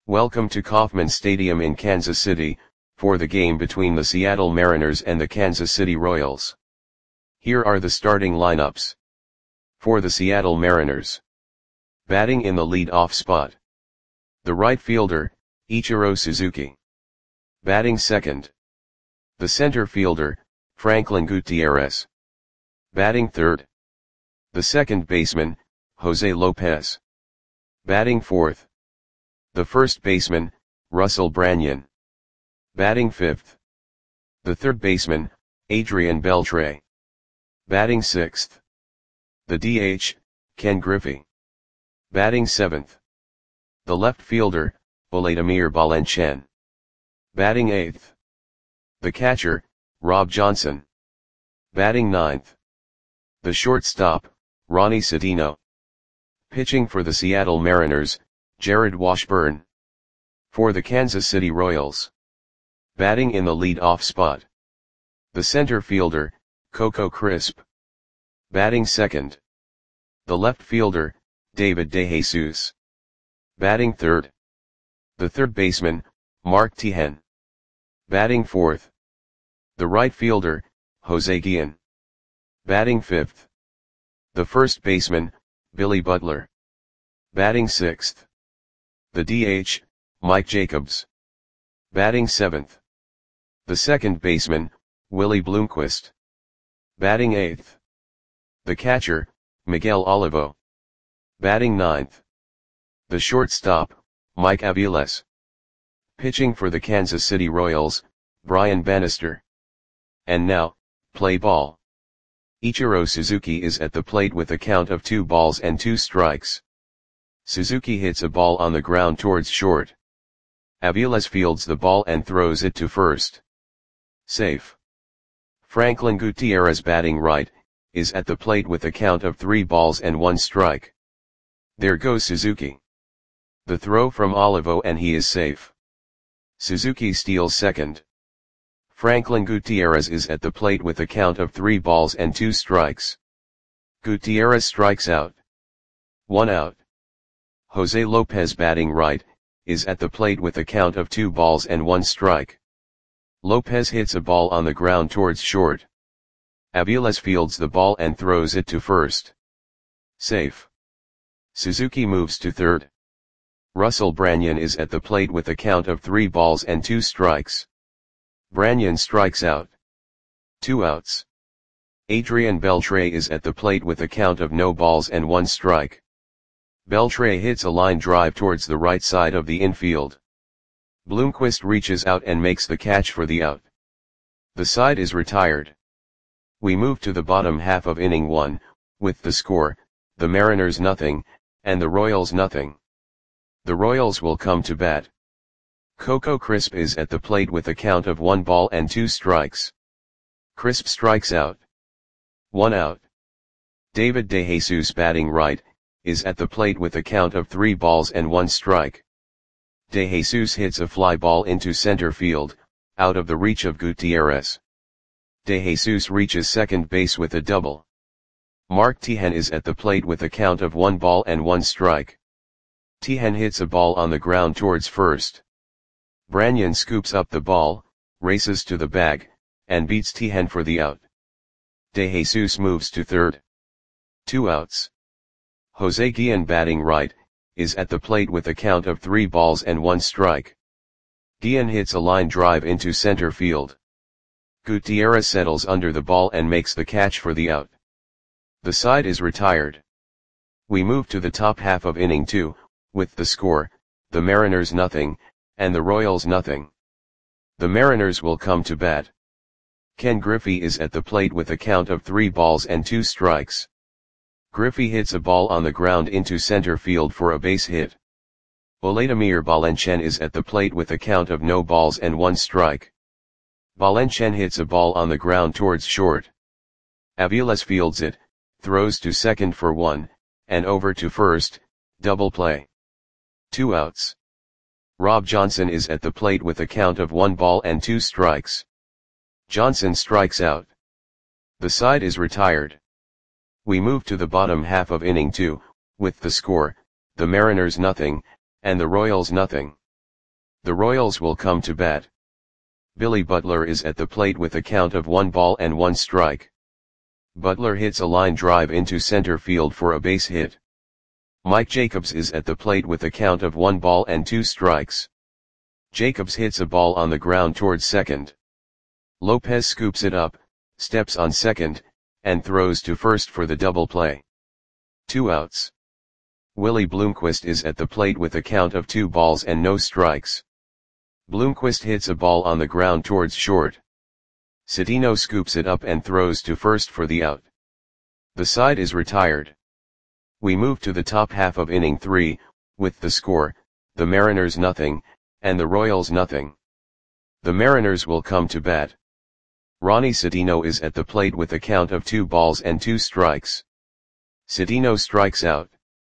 Welcome to Kauffman Stadium in Kansas City, for the game between the Seattle Mariners and the Kansas City Royals. Here are the starting lineups. For the Seattle Mariners. Batting in the lead-off spot. The right fielder, Ichiro Suzuki. Batting second. The center fielder, Franklin Gutierrez. Batting third. The second baseman, Jose Lopez. Batting fourth. The first baseman, Russell Branyan. Batting fifth. The third baseman, Adrian Beltre. Batting sixth. The DH, Ken Griffey. Batting seventh. The left fielder, Vladimir Valencia. Batting eighth. The catcher, Rob Johnson. Batting ninth. The shortstop, Ronnie Sedino. Pitching for the Seattle Mariners, Jared Washburn. For the Kansas City Royals. Batting in the lead-off spot. The center fielder, Coco Crisp. Batting second. The left fielder, David DeJesus. Batting third. The third baseman, Mark Teahen. Batting fourth. The right fielder, Jose Guillen. Batting fifth. The first baseman, Billy Butler. Batting sixth. The DH, Mike Jacobs. Batting seventh. The second baseman, Willie Bloomquist. Batting eighth. The catcher, Miguel Olivo. Batting ninth. The shortstop, Mike Aviles. Pitching for the Kansas City Royals, Brian Bannister. And now, play ball. Ichiro Suzuki is at the plate with a count of 2-2. Suzuki hits a ball on the ground towards short. Aviles fields the ball and throws it to first. Safe. Franklin Gutierrez, batting right, is at the plate with a count of 3-1. There goes Suzuki. The throw from Olivo and he is safe. Suzuki steals second. Franklin Gutierrez is at the plate with a count of 3-2. Gutierrez strikes out. 1 out. Jose Lopez, batting right, is at the plate with a count of 2-1. Lopez hits a ball on the ground towards short. Aviles fields the ball and throws it to first. Safe. Suzuki moves to third. Russell Branyan is at the plate with a count of 3-2. Branyan strikes out. 2 outs. Adrian Beltre is at the plate with a count of 0-1. Beltre hits a line drive towards the right side of the infield. Bloomquist reaches out and makes the catch for the out. The side is retired. We move to the bottom half of inning 1, with the score, the Mariners 0, and the Royals 0. The Royals will come to bat. Coco Crisp is at the plate with a count of 1-2. Crisp strikes out. 1 out. David DeJesus, batting right, is at the plate with a count of 3-1. DeJesus hits a fly ball into center field, out of the reach of Gutierrez. DeJesus reaches second base with a double. Mark Teahen is at the plate with a count of 1-1. Teahen hits a ball on the ground towards first. Branyan scoops up the ball, races to the bag, and beats Teahen for the out. DeJesus moves to third. 2 outs. Jose Guillen, batting right, is at the plate with a count of 3-1. Guillen hits a line drive into center field. Gutierrez settles under the ball and makes the catch for the out. The side is retired. We move to the top half of inning 2, with the score, the Mariners 0, and the Royals 0. The Mariners will come to bat. Ken Griffey is at the plate with a count of 3-2. Griffey hits a ball on the ground into center field for a base hit. Vladimir Valencia is at the plate with a count of 0-1. Valencia hits a ball on the ground towards short. Aviles fields it, throws to second for 1, and over to first, double play. 2 outs. Rob Johnson is at the plate with a count of 1-2. Johnson strikes out. The side is retired. We move to the bottom half of inning 2, with the score, the Mariners 0, and the Royals 0. The Royals will come to bat. Billy Butler is at the plate with a count of 1 ball and 1 strike. Butler hits a line drive into center field for a base hit. Mike Jacobs is at the plate with a count of 1 ball and 2 strikes. Jacobs hits a ball on the ground towards second. Lopez scoops it up, steps on second, and throws to first for the double play. 2 outs. Willie Bloomquist is at the plate with a count of 2 balls and no strikes. Bloomquist hits a ball on the ground towards short. Citino scoops it up and throws to first for the out. The side is retired. We move to the top half of inning 3, with the score, the Mariners nothing, and the Royals nothing. The Mariners will come to bat. Ronnie Citino is at the plate with a count of 2 balls and 2 strikes. Citino strikes out.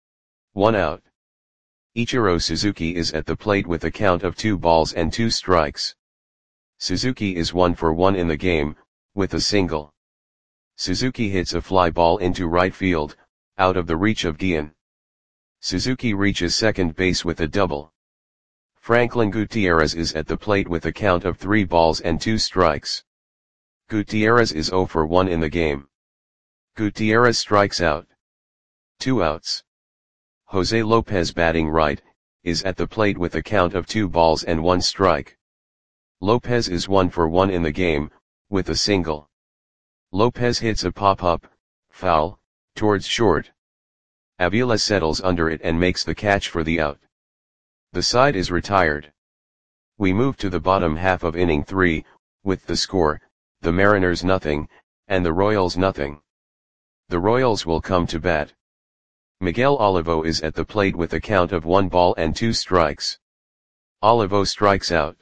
1 out. Ichiro Suzuki is at the plate with a count of 2 balls and 2 strikes. Suzuki is 1 for 1 in the game, with a single. Suzuki hits a fly ball into right field, out of the reach of Guillen. Suzuki reaches second base with a double. Franklin Gutierrez is at the plate with a count of 3 balls and 2 strikes. Gutierrez is 0 for 1 in the game. Gutierrez strikes out. 2 outs. Jose Lopez, batting right, is at the plate with a count of 2 balls and 1 strike. Lopez is 1 for 1 in the game, with a single. Lopez hits a pop-up, foul, towards short. Avila settles under it and makes the catch for the out. The side is retired. We move to the bottom half of inning 3, with the score, the Mariners nothing, and the Royals nothing. The Royals will come to bat. Miguel Olivo is at the plate with a count of 1 ball and 2 strikes. Olivo strikes out.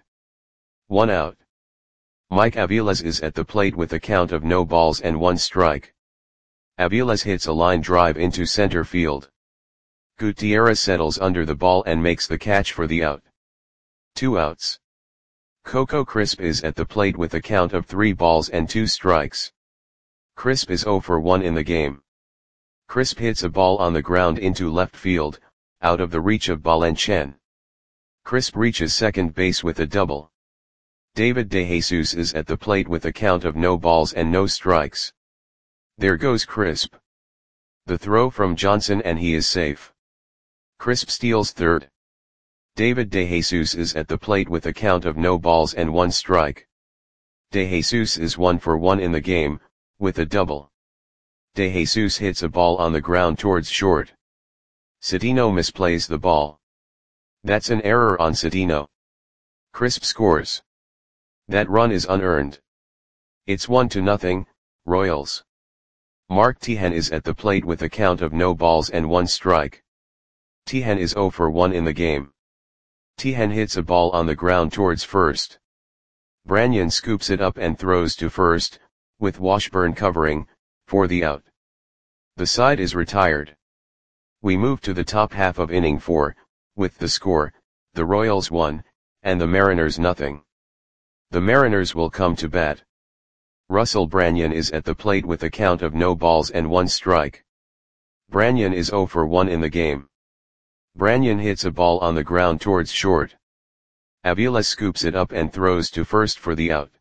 1 out. Mike Aviles is at the plate with a count of no balls and 1 strike. Aviles hits a line drive into center field. Gutierrez settles under the ball and makes the catch for the out. 2 outs. Coco Crisp is at the plate with a count of 3 balls and 2 strikes. Crisp is 0 for 1 in the game. Crisp hits a ball on the ground into left field, out of the reach of Balenchen. Crisp reaches second base with a double. David DeJesus is at the plate with a count of no balls and no strikes. There goes Crisp. The throw from Johnson and he is safe. Crisp steals third. David DeJesus is at the plate with a count of no balls and 1 strike. DeJesus is 1 for 1 in the game, with a double. DeJesus hits a ball on the ground towards short. Citino misplays the ball. That's an error on Citino. Crisp scores. That run is unearned. It's 1-0, Royals. Mark Teahen is at the plate with a count of no balls and 1 strike. Teahen is 0 for 1 in the game. Teahen hits a ball on the ground towards first. Branyan scoops it up and throws to first, with Washburn covering, for the out. The side is retired. We move to the top half of inning 4, with the score, the Royals 1, and the Mariners nothing. The Mariners will come to bat. Russell Branyan is at the plate with a count of no balls and 1 strike. Branyan is 0 for 1 in the game. Branyan hits a ball on the ground towards short. Avila scoops it up and throws to first for the out.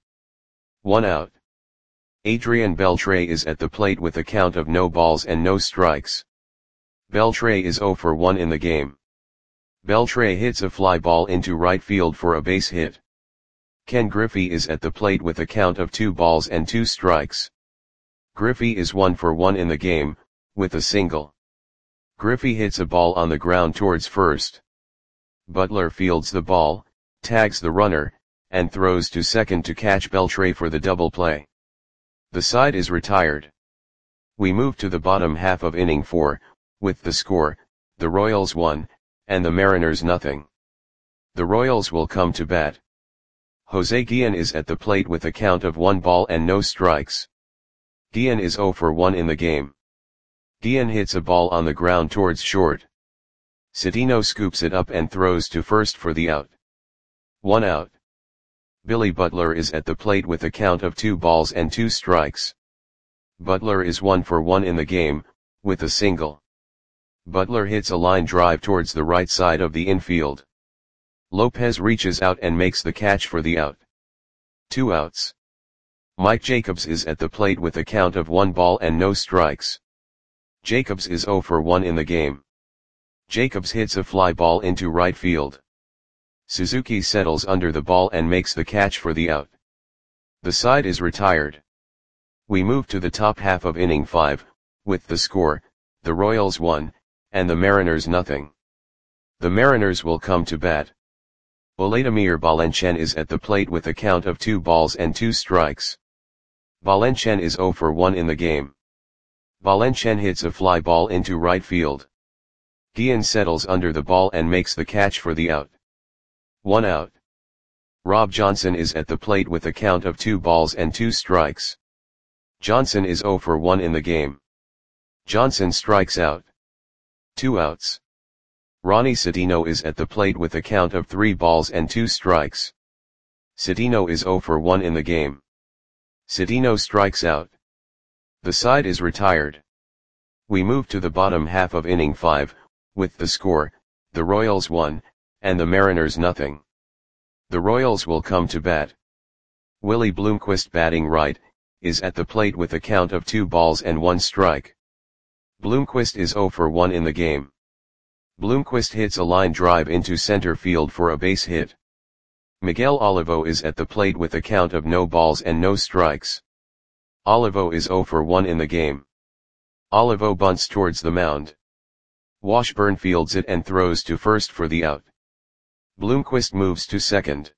1 out. Adrian Beltre is at the plate with a count of no balls and no strikes. Beltre is 0 for 1 in the game. Beltre hits a fly ball into right field for a base hit. Ken Griffey is at the plate with a count of 2 balls and 2 strikes. Griffey is 1 for 1 in the game, with a single. Griffey hits a ball on the ground towards first. Butler fields the ball, tags the runner, and throws to second to catch Beltre for the double play. The side is retired. We move to the bottom half of inning 4, with the score, the Royals 1, and the Mariners nothing. The Royals will come to bat. Jose Guillen is at the plate with a count of 1 ball and no strikes. Guillen is 0 for 1 in the game. Guillen hits a ball on the ground towards short. Citino scoops it up and throws to first for the out. 1 out. Billy Butler is at the plate with a count of 2 balls and 2 strikes. Butler is 1 for 1 in the game, with a single. Butler hits a line drive towards the right side of the infield. Lopez reaches out and makes the catch for the out. 2 outs. Mike Jacobs is at the plate with a count of 1 ball and no strikes. Jacobs is 0 for 1 in the game. Jacobs hits a fly ball into right field. Suzuki settles under the ball and makes the catch for the out. The side is retired. We move to the top half of inning 5, with the score, the Royals 1, and the Mariners nothing. The Mariners will come to bat. Vladimir Valencian is at the plate with a count of 2 balls and 2 strikes. Valencian is 0 for 1 in the game. Valencian hits a fly ball into right field. Guillen settles under the ball and makes the catch for the out. 1 out. Rob Johnson is at the plate with a count of 2 balls and 2 strikes. Johnson is 0 for 1 in the game. Johnson strikes out. 2 outs. Ronnie Citino is at the plate with a count of 3 balls and 2 strikes. Citino is 0 for 1 in the game. Citino strikes out. The side is retired. We move to the bottom half of inning 5, with the score, the Royals 1, and the Mariners nothing. The Royals will come to bat. Willie Bloomquist, batting right, is at the plate with a count of 2 balls and 1 strike. Bloomquist is 0 for 1 in the game. Bloomquist hits a line drive into center field for a base hit. Miguel Olivo is at the plate with a count of no balls and no strikes. Olivo is 0 for 1 in the game. Olivo bunts towards the mound. Washburn fields it and throws to first for the out. Bloomquist moves to second.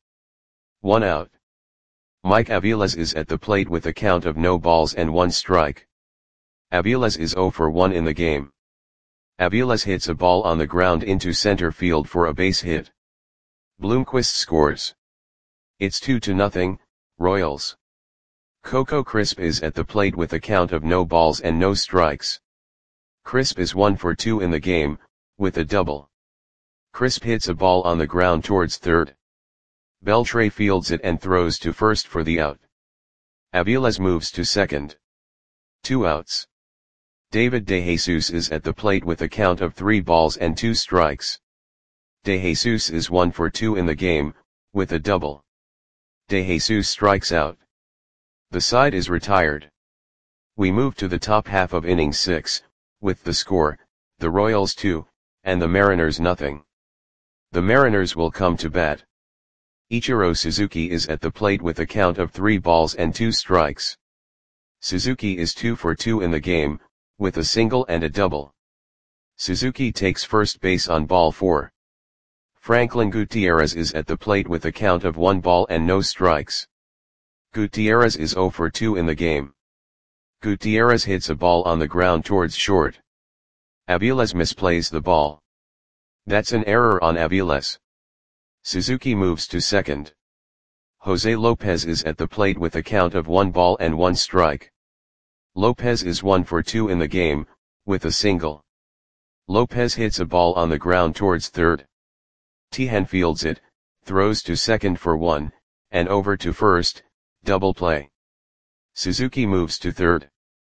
1 out. Mike Aviles is at the plate with a count of no balls and 1 strike. Aviles is 0 for 1 in the game. Aviles hits a ball on the ground into center field for a base hit. Bloomquist scores. It's 2-0, Royals. Coco Crisp is at the plate with a count of no balls and no strikes. Crisp is 1 for 2 in the game, with a double. Crisp hits a ball on the ground towards third. Beltre fields it and throws to first for the out. Aviles moves to second. 2 outs. David DeJesus is at the plate with a count of 3 balls and 2 strikes. DeJesus is 1 for 2 in the game, with a double. DeJesus strikes out. The side is retired. We move to the top half of inning 6, with the score, the Royals 2, and the Mariners nothing. The Mariners will come to bat. Ichiro Suzuki is at the plate with a count of 3 balls and 2 strikes. Suzuki is 2 for 2 in the game, with a single and a double. Suzuki takes first base on ball 4. Franklin Gutierrez is at the plate with a count of 1 ball and no strikes. Gutierrez is 0 for 2 in the game. Gutierrez hits a ball on the ground towards short. Aviles misplays the ball. That's an error on Aviles. Suzuki moves to second. Jose Lopez is at the plate with a count of 1 ball and 1 strike. Lopez is 1 for 2 in the game, with a single. Lopez hits a ball on the ground towards third. Tejan fields it, throws to second for 1, and over to first, double play. Suzuki moves to third.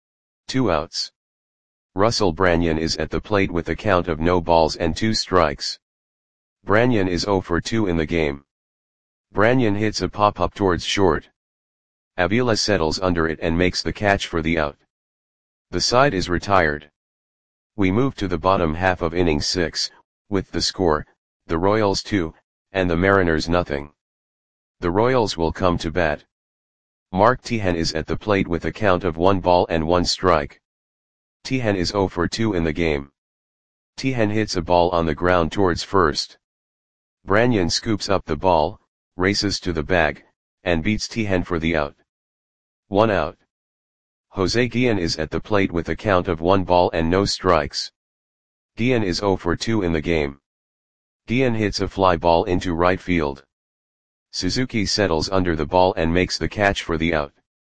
2 outs. Russell Branyan is at the plate with a count of no balls and 2 strikes. Branyan is 0 for 2 in the game. Branyan hits a pop-up towards short. Aviles settles under it and makes the catch for the out. The side is retired. We move to the bottom half of inning 6, with the score, the Royals 2, and the Mariners nothing. The Royals will come to bat. Mark Tejan is at the plate with a count of 1 ball and 1 strike. Tejan is 0 for 2 in the game. Tejan hits a ball on the ground towards first. Branyan scoops up the ball, races to the bag, and beats Tejan for the out. 1 out. Jose Guillen is at the plate with a count of 1 ball and no strikes. Guillen is 0 for 2 in the game. Guillen hits a fly ball into right field. Suzuki settles under the ball and makes the catch for the out.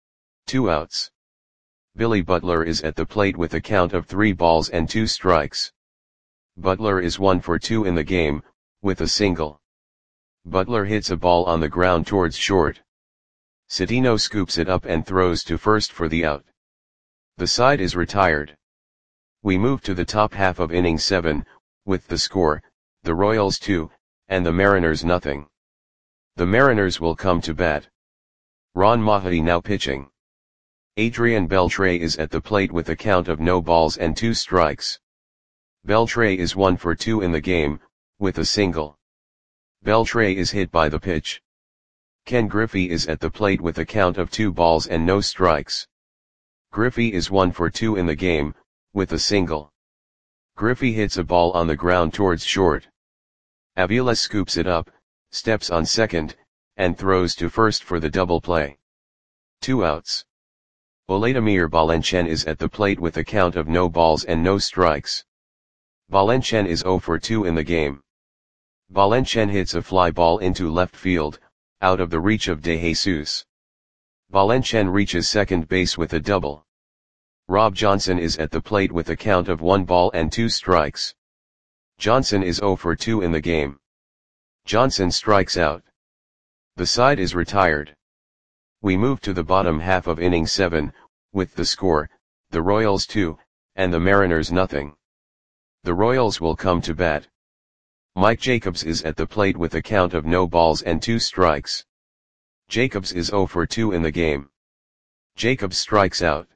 2 outs. Billy Butler is at the plate with a count of 3 balls and 2 strikes. Butler is 1 for 2 in the game, with a single. Butler hits a ball on the ground towards short. Citino scoops it up and throws to first for the out. The side is retired. We move to the top half of inning 7, with the score, the Royals 2, and the Mariners nothing. The Mariners will come to bat. Ron Maher now pitching. Adrian Beltre is at the plate with a count of no balls and 2 strikes. Beltre is 1 for 2 in the game, with a single. Beltre is hit by the pitch. Ken Griffey is at the plate with a count of 2 balls and no strikes. Griffey is 1 for 2 in the game, with a single. Griffey hits a ball on the ground towards short. Avila scoops it up, steps on second, and throws to first for the double play. 2 outs. Vladimir Valencian is at the plate with a count of no balls and no strikes. Valencian is 0 for 2 in the game. Valencian hits a fly ball into left field, out of the reach of De Jesus. Valencian reaches second base with a double. Rob Johnson is at the plate with a count of 1 ball and 2 strikes. Johnson is 0 for 2 in the game. Johnson strikes out. The side is retired. We move to the bottom half of inning 7, with the score, the Royals 2, and the Mariners nothing. The Royals will come to bat. Mike Jacobs is at the plate with a count of no balls and 2 strikes. Jacobs is 0 for 2 in the game. Jacobs strikes out.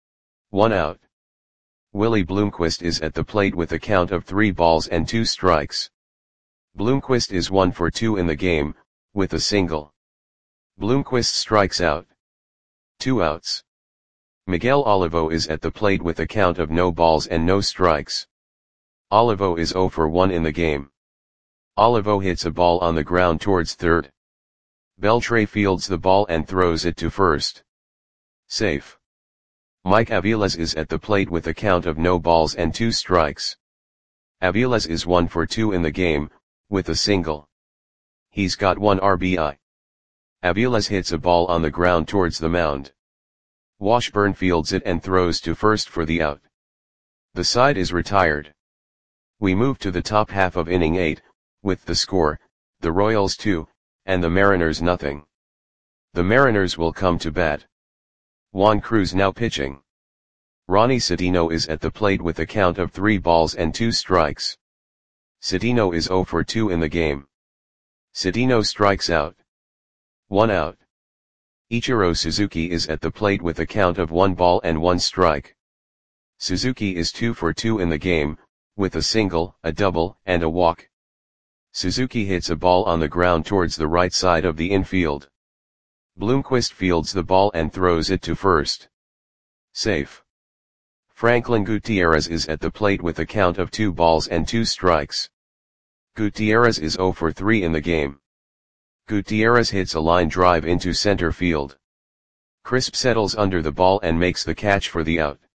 1 out. Willie Bloomquist is at the plate with a count of 3 balls and 2 strikes. Bloomquist is 1 for 2 in the game, with a single. Bloomquist strikes out. 2 outs. Miguel Olivo is at the plate with a count of no balls and no strikes. Olivo is 0 for 1 in the game. Olivo hits a ball on the ground towards third. Beltre fields the ball and throws it to first. Safe. Mike Aviles is at the plate with a count of no balls and 2 strikes. Aviles is 1 for 2 in the game, with a single. He's got 1 RBI. Aviles hits a ball on the ground towards the mound. Washburn fields it and throws to first for the out. The side is retired. We move to the top half of inning 8, with the score, the Royals 2, and the Mariners nothing. The Mariners will come to bat. Juan Cruz now pitching. Ronnie Citino is at the plate with a count of 3 balls and 2 strikes. Citino is 0 for 2 in the game. Citino strikes out. 1 out. Ichiro Suzuki is at the plate with a count of 1 ball and 1 strike. Suzuki is 2 for 2 in the game, with a single, a double, and a walk. Suzuki hits a ball on the ground towards the right side of the infield. Bloomquist fields the ball and throws it to first. Safe. Franklin Gutierrez is at the plate with a count of 2 balls and 2 strikes. Gutierrez is 0 for 3 in the game. Gutierrez hits a line drive into center field. Crisp settles under the ball and makes the catch for the out.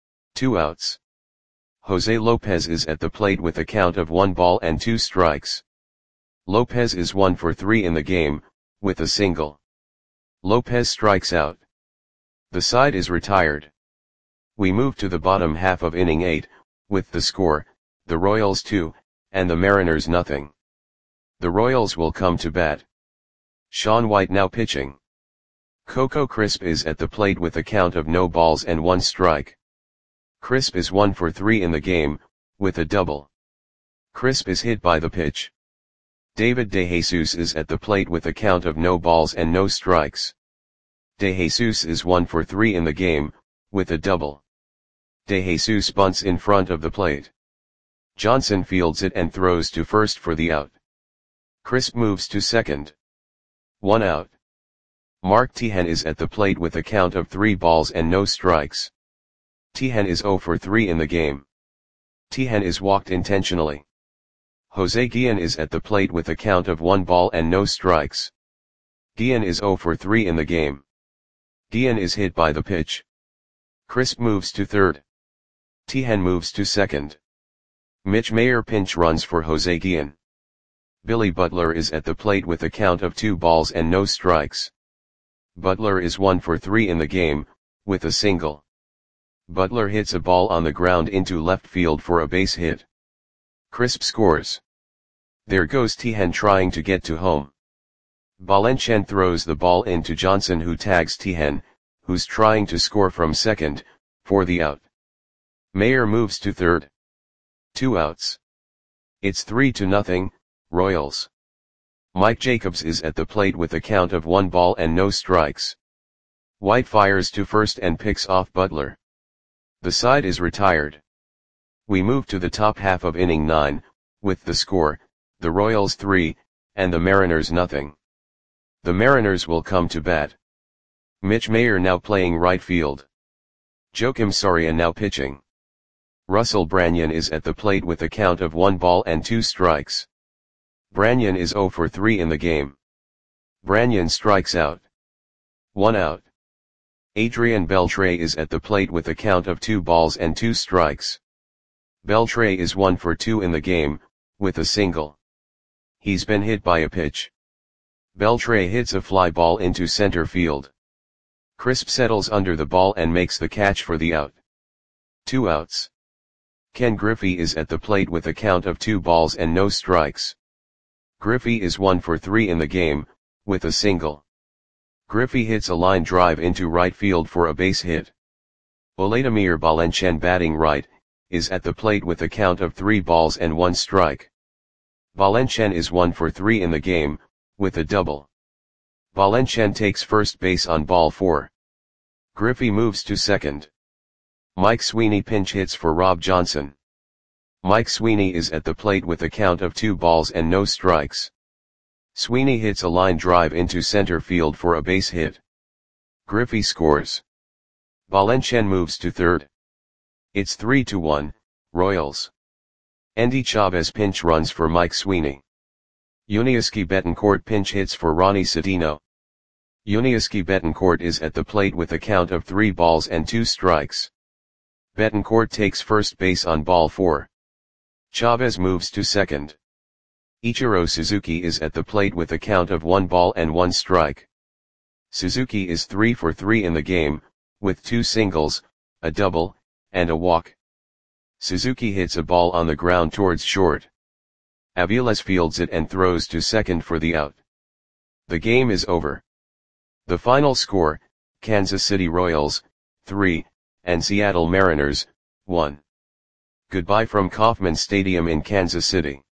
2 outs. Jose Lopez is at the plate with a count of 1 ball and 2 strikes. Lopez is 1 for 3 in the game, with a single. Lopez strikes out. The side is retired. We move to the bottom half of inning 8, with the score, the Royals 2, and the Mariners nothing. The Royals will come to bat. Sean White now pitching. Coco Crisp is at the plate with a count of no balls and 1 strike. Crisp is 1 for 3 in the game, with a double. Crisp is hit by the pitch. David De Jesus is at the plate with a count of no balls and no strikes. De Jesus is 1 for 3 in the game, with a double. De Jesus bunts in front of the plate. Johnson fields it and throws to first for the out. Crisp moves to second. 1 out. Mark Teahen is at the plate with a count of 3 balls and no strikes. Teahen is 0 for 3 in the game. Teahen is walked intentionally. Jose Guillen is at the plate with a count of 1 ball and no strikes. Guillen is 0 for 3 in the game. Guillen is hit by the pitch. Crisp moves to third. Teahen moves to second. Mitch Mayer pinch runs for Jose Guillen. Billy Butler is at the plate with a count of 2 balls and no strikes. Butler is 1 for 3 in the game, with a single. Butler hits a ball on the ground into left field for a base hit. Crisp scores. There goes Teahen trying to get to home. Valencian throws the ball into Johnson, who tags Teahen, who's trying to score from second, for the out. Mayer moves to third. 2 outs. It's 3-0, Royals. Mike Jacobs is at the plate with a count of 1 ball and no strikes. White fires to first and picks off Butler. The side is retired. We move to the top half of inning 9, with the score, the Royals 3, and the Mariners nothing. The Mariners will come to bat. Mitch Mayer now playing right field. Joakim Soria now pitching. Russell Branyan is at the plate with a count of 1 ball and 2 strikes. Branyan is 0 for 3 in the game. Branyan strikes out. 1 out. Adrian Beltre is at the plate with a count of 2 balls and 2 strikes. Beltre is 1 for 2 in the game, with a single. He's been hit by a pitch. Beltre hits a fly ball into center field. Crisp settles under the ball and makes the catch for the out. 2 outs. Ken Griffey is at the plate with a count of 2 balls and no strikes. Griffey is 1 for 3 in the game, with a single. Griffey hits a line drive into right field for a base hit. Vladimir Valencian batting right, is at the plate with a count of 3 balls and 1 strike. Valencian is 1 for 3 in the game, with a double. Valencian takes first base on ball 4. Griffey moves to second. Mike Sweeney pinch hits for Rob Johnson. Mike Sweeney is at the plate with a count of 2 balls and no strikes. Sweeney hits a line drive into center field for a base hit. Griffey scores. Valencian moves to third. It's 3-1, Royals. Endy Chavez pinch runs for Mike Sweeney. Yuniesky Betancourt pinch hits for Ronnie Citino. Yuniesky Betancourt is at the plate with a count of 3 balls and 2 strikes. Betancourt takes first base on ball 4. Chavez moves to second. Ichiro Suzuki is at the plate with a count of 1 ball and 1 strike. Suzuki is 3 for 3 in the game, with 2 singles, a double, and a walk. Suzuki hits a ball on the ground towards short. Aviles fields it and throws to second for the out. The game is over. The final score, Kansas City Royals, 3, and Seattle Mariners, 1. Goodbye from Kauffman Stadium in Kansas City.